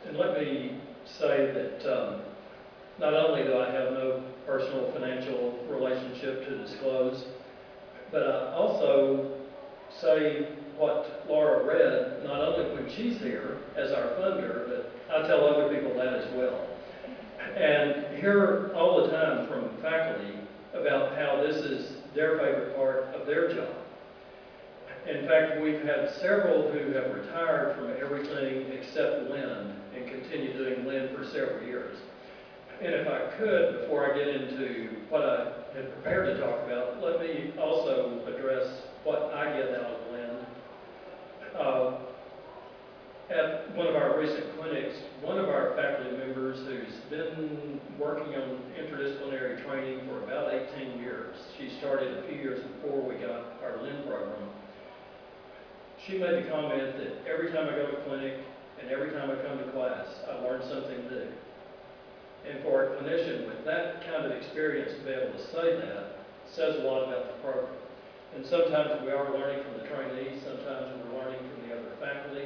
And let me say that not only do I have no personal financial relationship to disclose, but I also say what Laura read, not only when she's here as our funder, but I tell other people that as well. And hear all the time from faculty about how this is their favorite part of their job. In fact, we've had several who have retired from everything except Lynn and continue doing Lynn for several years. And if I could, before I get into what I had prepared to talk about, let me also address what I get out of Lynn. At one of our recent clinics, one of our faculty members who's been working on interdisciplinary training for about 18 years, she started a few years before we got our Lynn program, she made the comment that every time I go to clinic and every time I come to class, I learn something new. And for a clinician with that kind of experience to be able to say that says a lot about the program. And sometimes we are learning from the trainees, sometimes we're learning from the other faculty.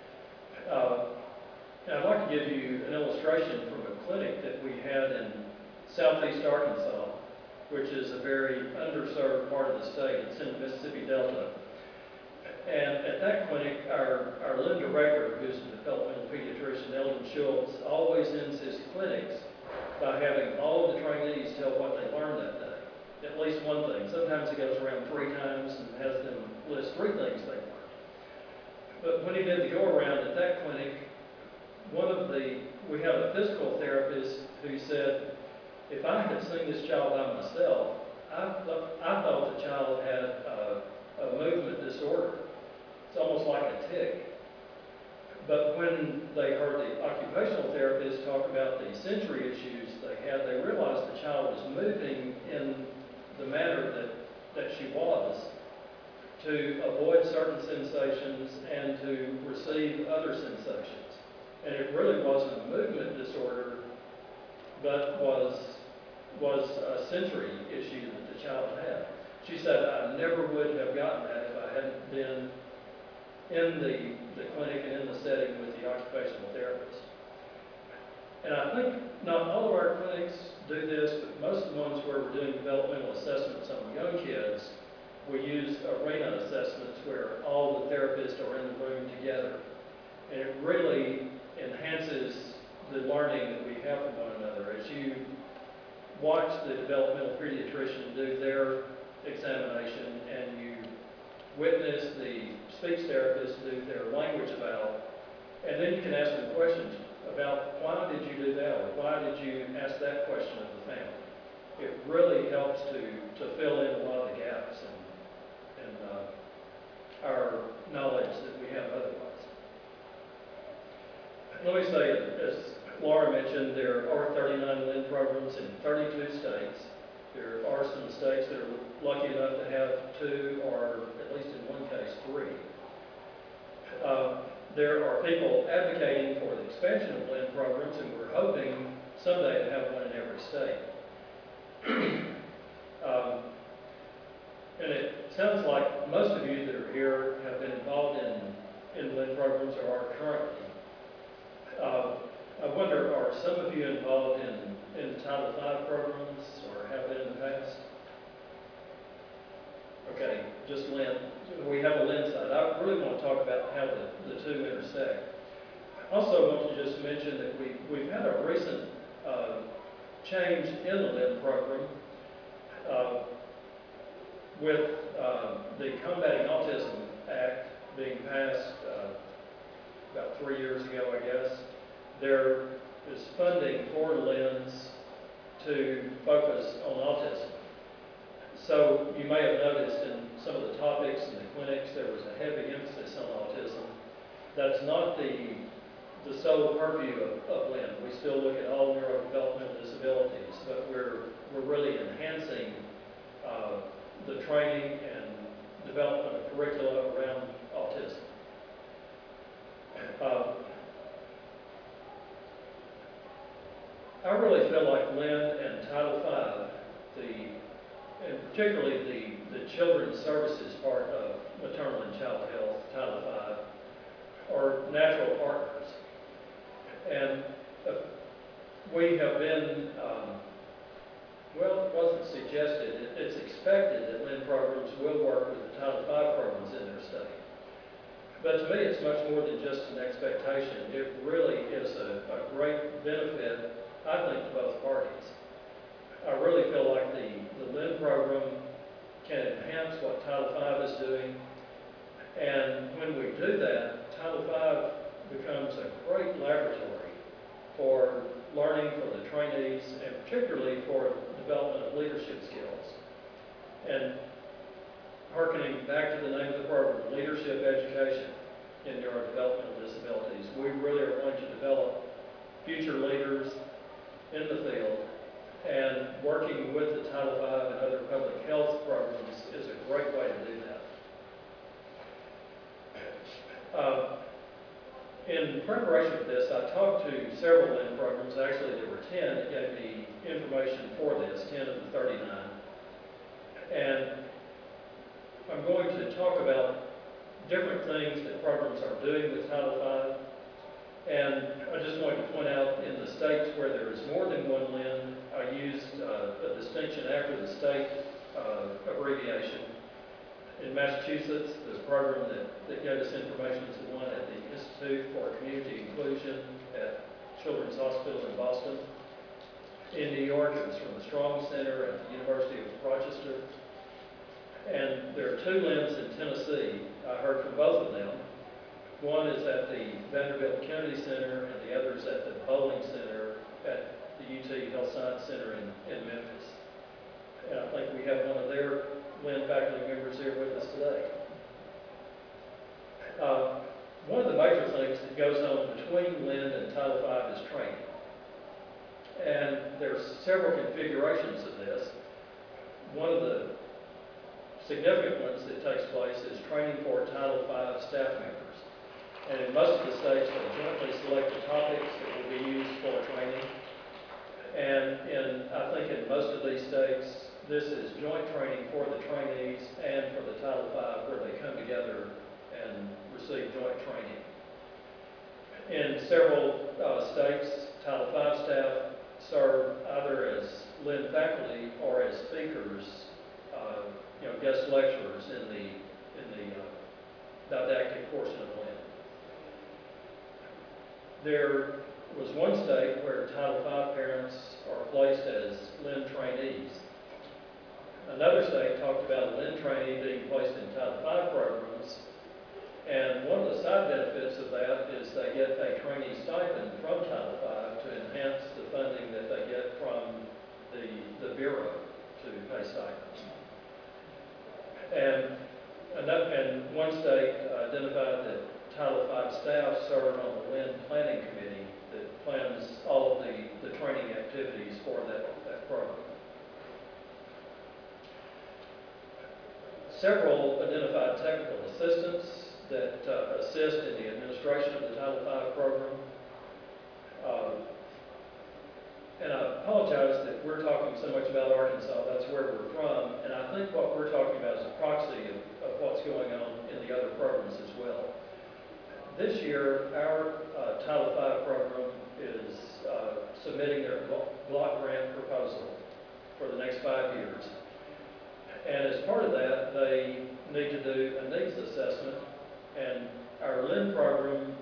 And I'd like to give you an illustration from a clinic that we had in southeast Arkansas, which is a very underserved part of the state. It's in the Mississippi Delta. And at that clinic, our Lynn director, who's a developmental pediatrician, Eldon Schultz, always ends his clinics by having all of the trainees tell what they learned that day. At least one thing. Sometimes he goes around 3 times and has them list 3 things they learned. But when he did the go-around at that clinic, we had a physical therapist who said, if I had seen this child by myself, I thought the child had a movement disorder. It's almost like a tic. But when they heard the occupational therapist talk about the sensory issues they had, they realized the child was moving in the manner that she was to avoid certain sensations and to receive other sensations. And it really wasn't a movement disorder, but was a sensory issue that the child had. She said, I never would have gotten that if I hadn't been in the clinic and in the setting with the occupational therapist. And I think not all of our clinics do this, but most of the ones where we're doing developmental assessments on young kids, we use arena assessments where all the therapists are in the room together. And it really enhances the learning that we have from one another. As you watch the developmental pediatrician do their examination and you witness the speech therapist do their language eval, and then you can ask them questions about why did you do that, or why did you ask that question of the family. It really helps to fill in a lot of the gaps in our knowledge that we have otherwise. Let me say, as Laura mentioned, there are 39 Lynn programs in 32 states. There are some states that are lucky enough to have 2, or at least in one case, 3. There are people advocating for the expansion of Lynn programs, and we're hoping someday to have one in every state. And it sounds like most of you that are here have been involved in Lynn programs or are currently. I wonder, are some of you involved in Title V programs or have been in the past? Okay, just Lynn. We have a Lynn side. I really want to talk about how the 2 intersect. I also want to just mention that we've had a recent change in the Lynn program with the Combating Autism Act being passed about 3 years ago, I guess. There is funding for LENS to focus on autism. So you may have noticed in some of the topics in the clinics there was a heavy emphasis on autism. That's not the sole purview of LEN. We still look at all neurodevelopmental disabilities, but we're really enhancing the training and development of curricula around autism. I really feel like LEN and Title V, and particularly the children's services part of maternal and child health, Title V, are natural partners. we have been, well, it wasn't suggested, it's expected that LEND programs will work with the Title V programs in their state. But to me, it's much more than just an expectation. It really is a great benefit, I think, to both parties. I really feel like the LEND program can enhance what Title V is doing. And when we do that, Title V becomes a great laboratory for learning for the trainees, and particularly for development of leadership skills. And hearkening back to the name of the program, Leadership Education in Neurodevelopmental Disabilities, we really are going to develop future leaders in the field, and working with the Title V and other public health programs is a great way to do that. In preparation for this, I talked to several LEND programs. Actually, there were 10 that gave me information for this, 10 of the 39. And I'm going to talk about different things that programs are doing with Title V. And I just want to point out, in the states where there is more than one LEND, I used a distinction after the state abbreviation. In Massachusetts, the program that gave us information is the one at the Institute for Community Inclusion at Children's Hospital in Boston. In New York, it was from the Strong Center at the University of Rochester. And there are 2 LENDs in Tennessee. I heard from both of them. One is at the Vanderbilt Kennedy Center, and the other is at the Bowling Center at the UT Health Science Center in Memphis. And I think we have one of their LEND faculty members here with us today. One of the major things that goes on between LEND and Title V is training. And there's several configurations of this. One of the significant ones that takes place is training for Title V staff members. And in most of the states, they jointly select the topics that will be used for training. And I think in most of these states, this is joint training for the trainees and for the Title V, where they come together and receive joint training. In several states, Title V staff serve either as LEND faculty or as speakers, guest lecturers in the didactic portion of LEND. There was one state where Title V parents are placed as LEND trainees. Another state talked about a LEND trainee being placed in Title V programs, and one of the side benefits of that is they get a trainee stipend from Title V to enhance the funding that they get from the Bureau to pay stipends. And one state identified that Title V staff serve on the LEND planning committee that plans all of the training activities for that program. Several identified technical assistants that assist in the administration of the Title V program. And I apologize that we're talking so much about Arkansas. That's where we're from. And I think what we're talking about is a proxy of what's going on in the other programs as well. This year, our Title V program is submitting their block grant proposal for the next 5 years. And as part of that, they need to do a needs assessment. And our LEND program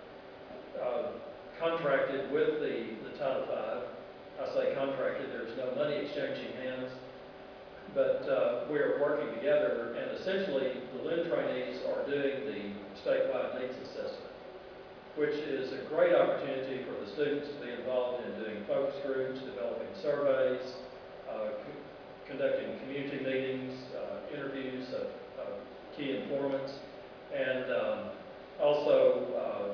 contracted with the Title V. I say contracted, there's no money exchanging hands, but we're working together, and essentially the LEND trainees are doing the statewide needs assessment, which is a great opportunity for the students to be involved in doing focus groups, developing surveys, conducting community meetings, interviews of key informants, and also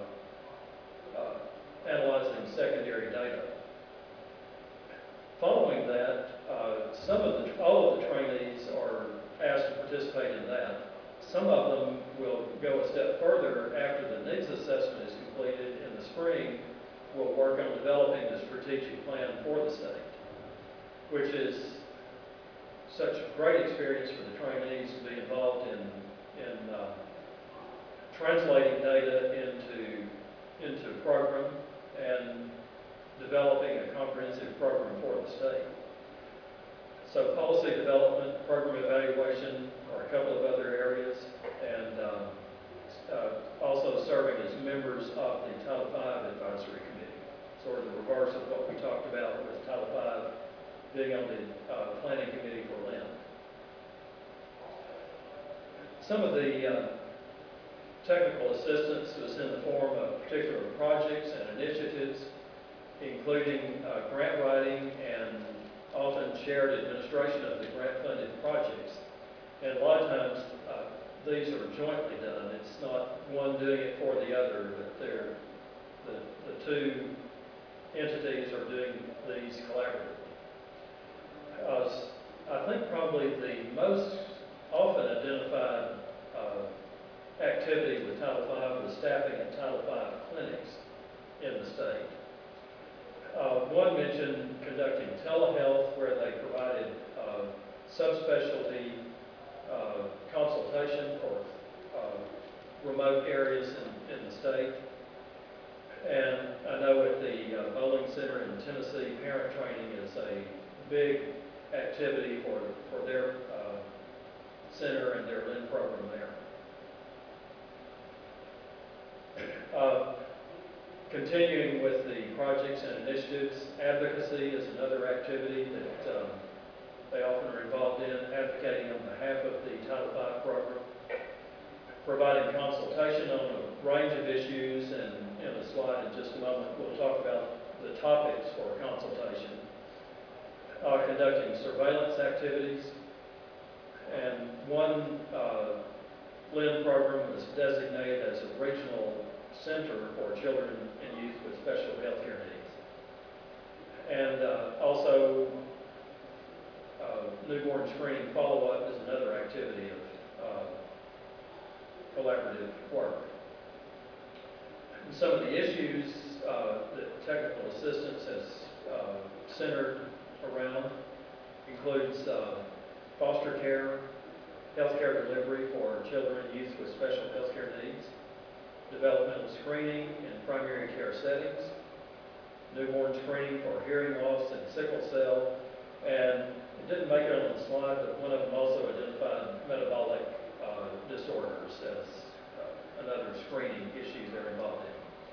analyzing secondary data. Following that, all of the trainees are asked to participate in that. Some of them will go a step further after the needs assessment is completed in the spring. We'll work on developing the strategic plan for the state, which is such a great experience for the trainees to be involved in translating data into program and developing a comprehensive program for the state. So policy development, program evaluation are a couple of other areas, and also serving as members of the Title V Advisory Committee, sort of the reverse of what we talked about with Title V being on the Planning Committee for Lynn. Some of the technical assistance was in the form of particular projects and initiatives, including grant writing and often shared administration of the grant-funded projects. And a lot of times, these are jointly done. It's not one doing it for the other, but the two entities are doing these collaboratively. I think probably the most often identified activity with Title V was staffing at Title V clinics in the state. One mentioned conducting telehealth, where they provided subspecialty consultation for remote areas in the state. And I know at the Bowling Center in Tennessee, parent training is a big activity for their center and their Lynn program there. Continuing with the projects and initiatives, advocacy is another activity that they often are involved in, advocating on behalf of the Title V program, providing consultation on a range of issues, and in a slide in just a moment we'll talk about the topics for consultation, conducting surveillance activities, and one Lynn program was designated as a regional center for children and youth with special health care needs. And also, newborn screening follow-up is another activity of collaborative work. And some of the issues that technical assistance has centered around includes foster care, healthcare delivery for children and youth with special healthcare needs, developmental screening in primary care settings, newborn screening for hearing loss and sickle cell, and it didn't make it on the slide, but one of them also identified metabolic disorders as another screening issue they're involved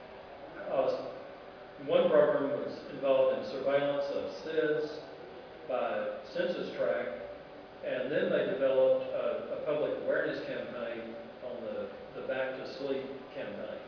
in. One program was involved in surveillance of SIDS by census tract, and then they developed a public awareness campaign on the Back to Sleep campaign.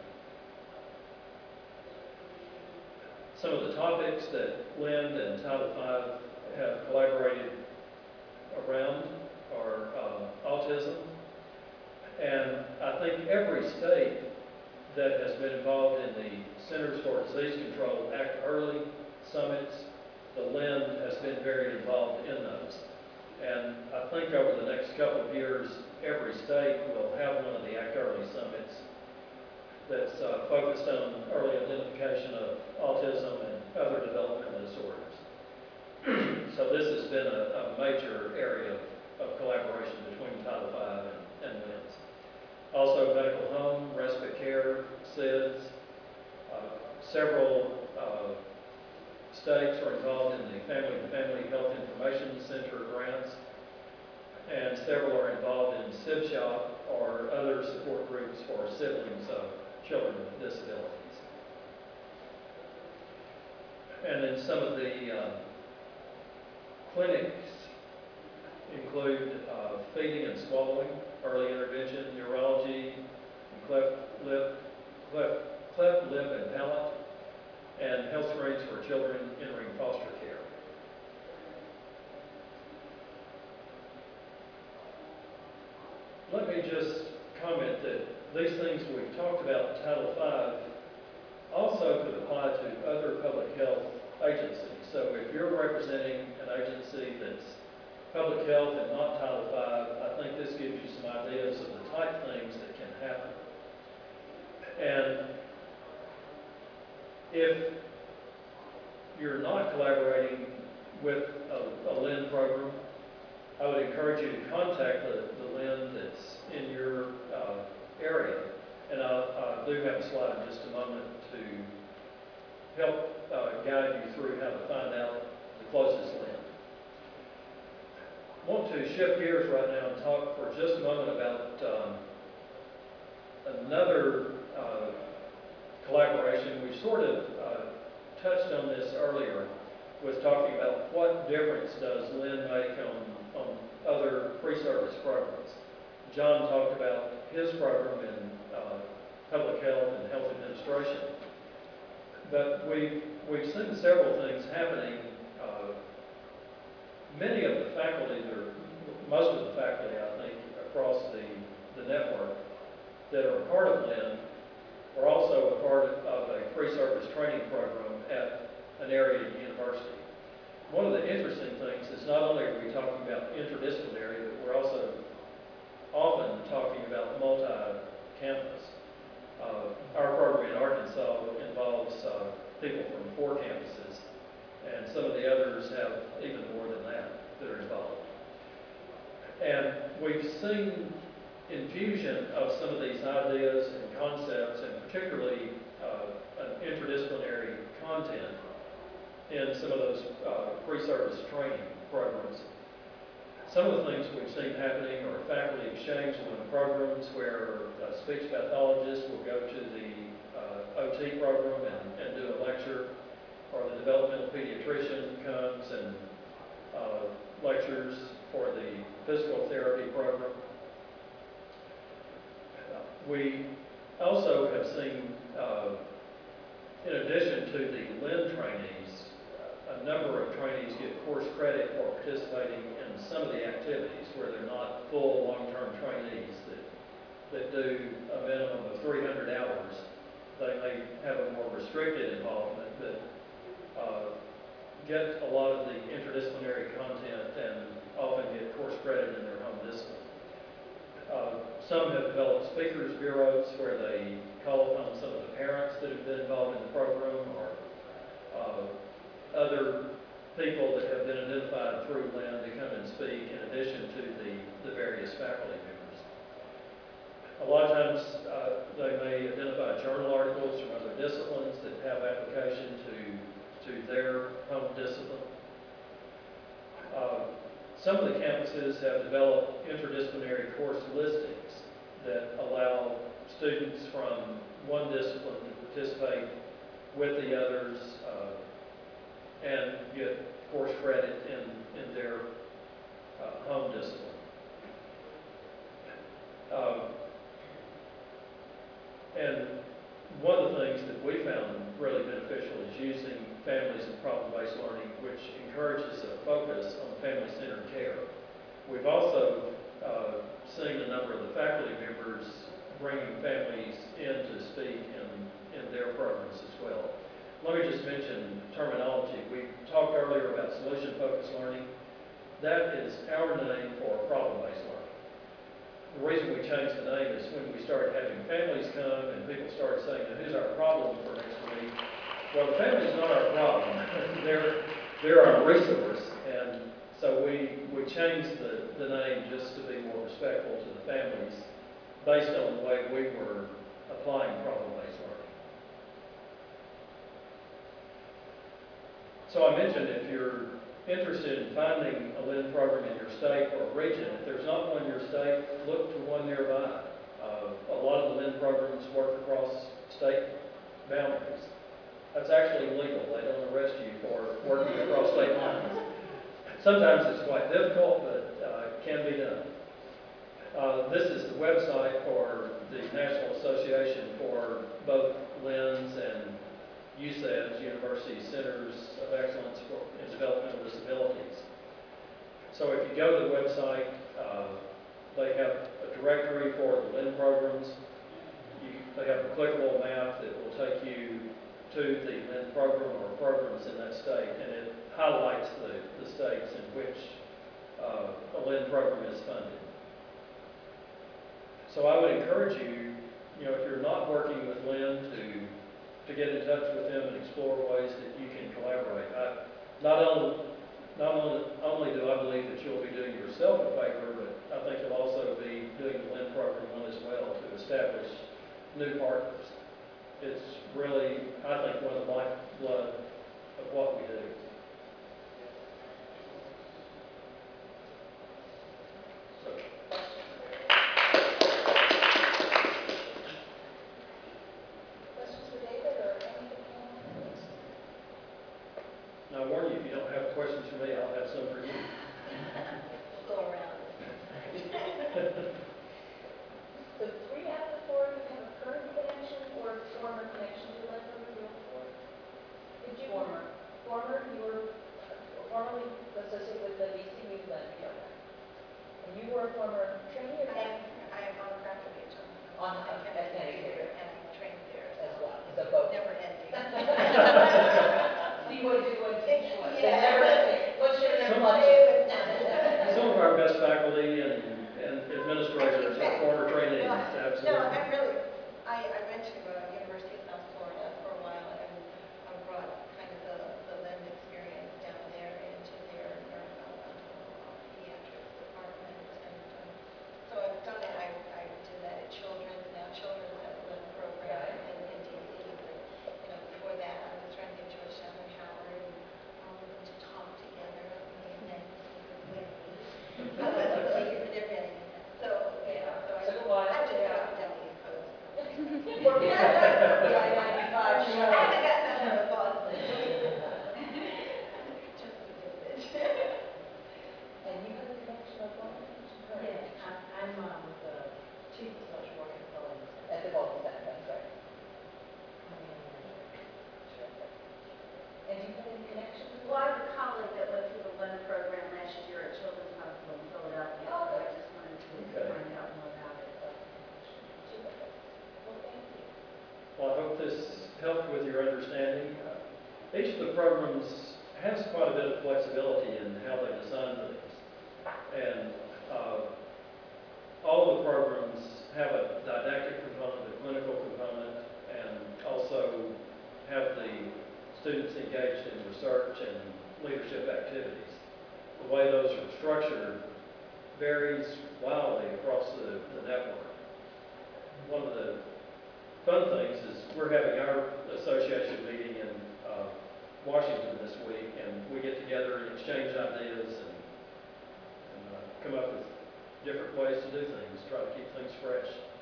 Some of the topics that Lynn and Title V have collaborated around are autism, and I think every state that has been involved in the Centers for Disease Control Act Early summits, the Lynn has been very involved in those. And I think over the next couple of years, every state will have one of the Act Early summits that's focused on early identification of autism and other developmental disorders. So this has been a major area of collaboration between Title V and Lynn's. Also medical home, respite care, SIDS. Several states are involved in the Family Health Information Center grants, and several are involved in SIB Shop or other support groups for siblings of children with disabilities. And then some of the clinics include feeding and swallowing, early intervention, neurology, and cleft lip and palate, and health screens for children entering foster care. Let me just comment that these things we've talked about in Title V also could apply to other public health agencies. So if you're representing an agency that's public health and not Title V, I think this gives you some ideas of the type things that can happen. And if you're not collaborating with a Lynn program, I would encourage you to contact the Lynn that's in your area. And I do have a slide in just a moment to help guide you through how to find out the closest lend. I want to shift gears right now and talk for just a moment about another collaboration. We sort of touched on this earlier with talking about what difference does Lend make on other pre-service programs. John talked about his program in public health and health administration. But we've seen several things happening. Many of the faculty, most of the faculty, I think, across the network that are a part of Lend are also a part of a pre-service training program at an area university. One of the interesting things is not only are we talking about interdisciplinary, but we're also often talking about multi-campus. Our program in Arkansas involves people from 4 campuses, and some of the others have even more than that are involved. And we've seen infusion of some of these ideas and concepts, and particularly an interdisciplinary content in some of those pre-service training programs. Some of the things we've seen happening are faculty exchange programs where a speech pathologist will go to the OT program and do a lecture, or the developmental pediatrician comes and lectures for the physical therapy program. We also have seen, in addition to the Lend trainees, a number of trainees get course credit for participating in some of the activities where they're not full long-term trainees that do a minimum of 300 hours. They may have a more restricted involvement, but get a lot of the interdisciplinary content and often get course credit in their home discipline. Some have developed speakers bureaus where they call upon some of the parents that have been involved in the program, or other people that have been identified through Lend to come and speak in addition to the various faculty members. A lot of times they may identify journal articles from other disciplines that have application to their home discipline. Some of the campuses have developed interdisciplinary course listings that allow students from one discipline to participate with the others and get course credit in their home discipline. And one of the things that we found really beneficial is using families and problem-based learning, which encourages a focus on family-centered care. We've also seen a number of the faculty members bringing families in to speak in their programs as well. Let me just mention terminology. We talked earlier about solution-focused learning. That is our name for problem-based learning. The reason we changed the name is when we started having families come and people started saying, who's our problem for next week? Well, the family's not our problem. they're our resource. And so we changed the name just to be more respectful to the families based on the way we were applying problem-based learning. So I mentioned if you're interested in finding a Lend program in your state or region, if there's not one in your state, look to one nearby. A lot of the Lend programs work across state boundaries. That's actually legal. They don't arrest you for working across state lines. Sometimes it's quite difficult, but it can be done. This is the website for the National Association for both Lends and UCEDS, University Centers of Excellence in Developmental Disabilities. So if you go to the website, they have a directory for the Lend programs. They have a clickable map that will take you to the Lend program or programs in that state, and it highlights the states in which a Lend program is funded. So I would encourage you, if you're not working with Lend, to get in touch with them and explore ways that you can collaborate. Not only do I believe that you'll be doing yourself a favor, but I think you'll also be doing the Lend program one as well to establish new partners. It's really, I think, one of the lifeblood of what we do. So, Questions for David or anything else? now, I warn you, if you don't have questions for me, I'll have some for you. We'll go around. So 3 out of the 4 you have a current connection or former connection to Leadville Middle School? Did you? Former, you were formerly associated with the VCU Leadville. And you were a former trainee or I am on Cracker Beach On at Kennedy Kennedy and I trained there, as so well? So both. never ending. See what, do what, teach what. So Yeah. never, what's your next Some- lunch? Some of our best faculty and administrators are former trainees, No, absolutely. I'm really, I went to University of South Florida for a while and I brought kind of the Lend experience down there into their pediatrics department. And so I've done it, I did that at Children's, now Children's has a Lend program in DC. But, before that I was running at Georgetown and Howard and all of them to talk together. They're ready. So, So quiet. I just got down the East Coast. We're the I-95 I show. haven't gotten out of Boston. Just a little bit. And you have a connection of one? Yes, I'm the chief of social work at Sullivan Center. At the Golden Center, that's right. And do you have any connections? Well, I have a colleague that went through the Lend program last year at Children's Hospital in Philadelphia, so I just wanted to Okay. find out more about it. Terrific. Well, thank you. Well, I hope this helped with your understanding. Each of the programs has quite a bit of flexibility in how they design things. And all the programs have a didactic component, a clinical component, and also have the students engaged in research and leadership activities. The way those are structured varies wildly across the network. One of the fun things is we're having our association meeting in Washington this week, and we get together and exchange ideas and come up with different ways to do things, try to keep things fresh.